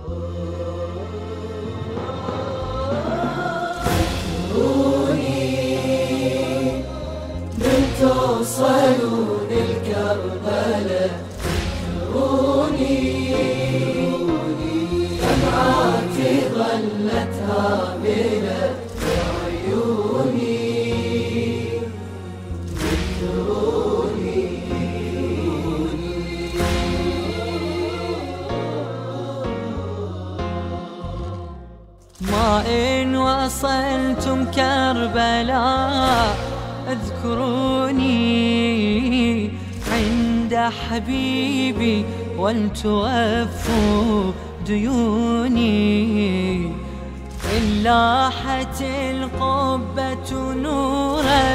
من توصلون الكربلة ذكروني دمعاتي ظلت هاملة بعيوني ذكروني. ما إن وصلتم كربلاء اذكروني عند حبيبي ولتوفوا ديوني. إن لاحت القبة نورا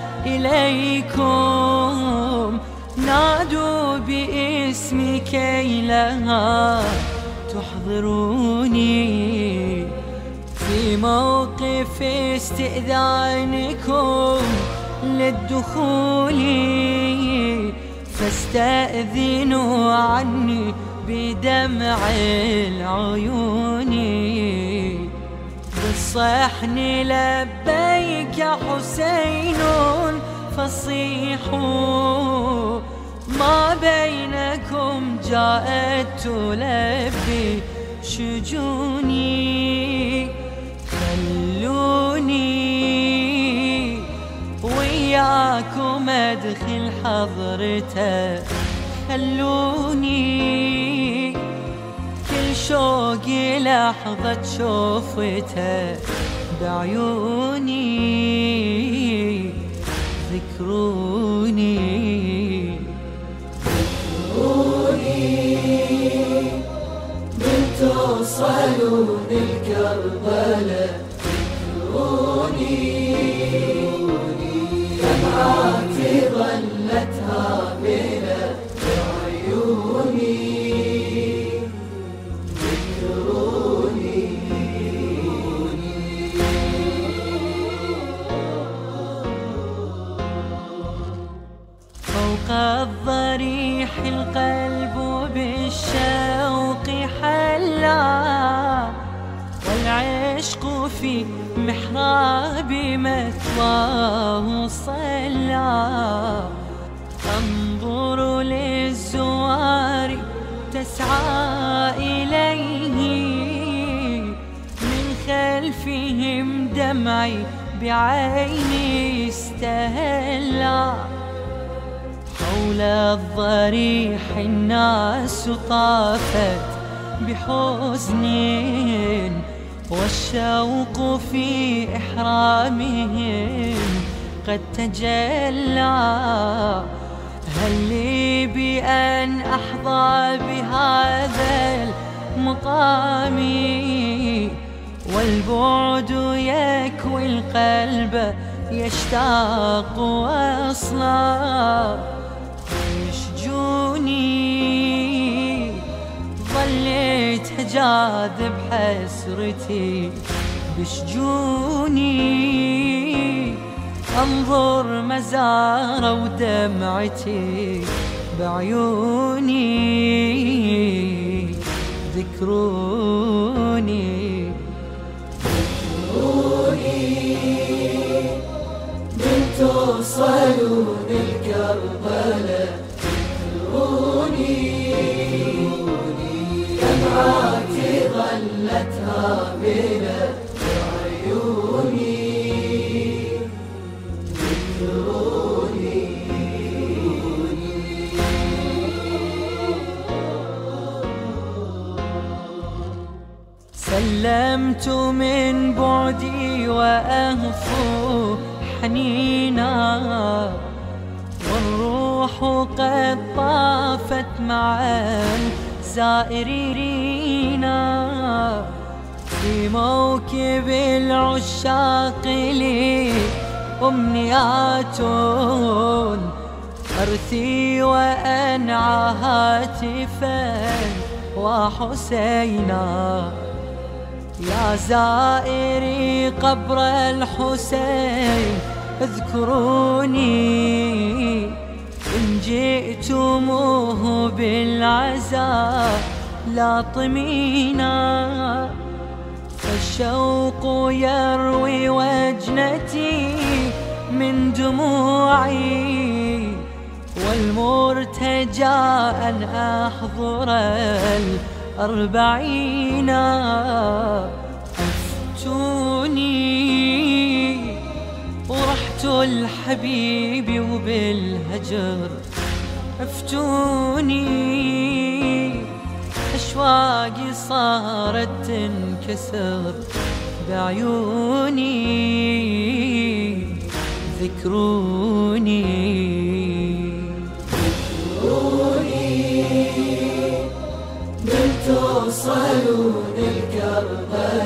إليكم نادوا باسمي كي لها تحضروني. في موقف استئذانكم للدخول فاستأذنوا عني بدمع العيون. بالصحن لبيك حسين فصيحوا ما بينكم جاءت تلبي شجوني. خلوني وياكم ادخل حضرته خلوني كل شوقي لحظة شوفته بعيوني ذكروني. من توصلون الكربلة ذكروني دمعاتي ظلت هاملة بعيوني ذكروني. فوق الضريح القلب بالشوق حلا والعشق في محراب مثواه صلى. انظر للزوار تسعى إليه من خلفهم دمعي بعيني استهلا. حول الضريح الناس طافت بحزن والشوق في إحرامهم قد تجلى. هل لي بأن أحظى بهذا المقام والبعد يكوي القلب يشتاق وصلا. يشجوني ظليت أجاذب حسرتي بشجوني انظر مزارة ودمعتي بعيوني ذكروني. من توصلون الكربلة ذكروني دمعاتي ظلت هاملة بعيوني ذكروني. سلمت من بعدي وأهفو حنينا والروح قد طافت مع الزائرين في موكب العشاق لي أمنيات أرثي وأنعى هاتفا وحسينا. يا زائري قبر الحسين اذكروني إن جئتموه بالعزاء لا طمينا، فالشوق يروي وجنتي من دموعي، والمرتجى أن أحضر ال40. أفتوني ورحت الحبيب وبالهجر، أفتوني أشواقي صارت تنكسر بعيوني، ذكروني ذكروني من توصلون الكربلاء.